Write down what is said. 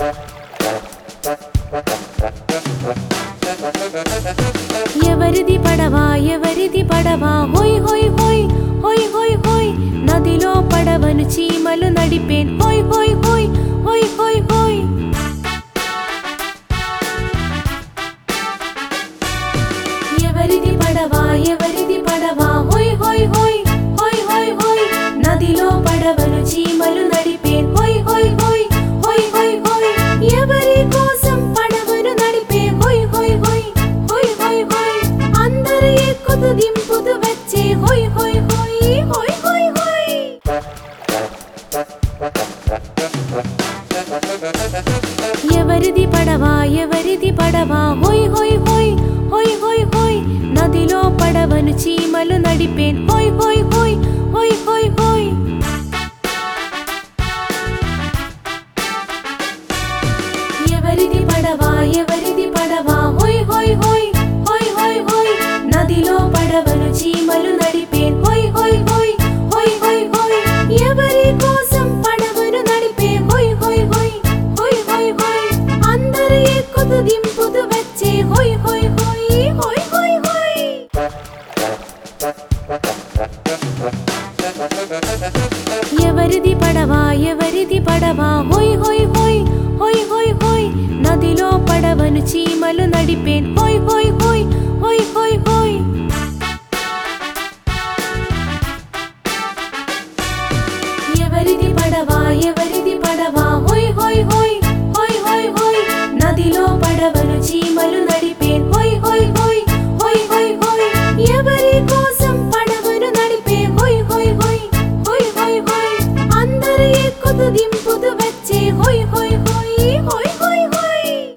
ఎవరిది పడవా హోయ్ హోయ్ హోయ్ హోయ్ హోయ్ హోయ్ నదిలో పడవను చీమలు నడిపేన్ హోయ్ హోయ్ హోయ్ హోయ్ హోయ్ హోయ్ ఎవరిది పడవా హోయ్ హోయ్ హోయ్ హోయ్ హోయ్ హోయ్ నదిలో పడవను చీమలు నడిపేన్ హోయ్ హోయ్ హోయ్ హోయ్ హోయ్ హోయ్ ఎవరి కోసం పడవను నడిపే హోయ్ హోయ్ హోయ్ హోయ్ హోయ్ హోయ్ అందరూ ఎక్కుతూ దింపుతూ వచ్చే హోయ్ హోయ్ హోయ్ హోయ్ హోయ్ హోయ్ ఎవరిది పడవా హోయ్ హోయ్ హోయ్ హోయ్ హోయ్ హోయ్ నదిలో పడవను చీమలు నడిపేన్ హోయ్ హోయ్ హోయ్ హోయ్ హోయ్ హోయ్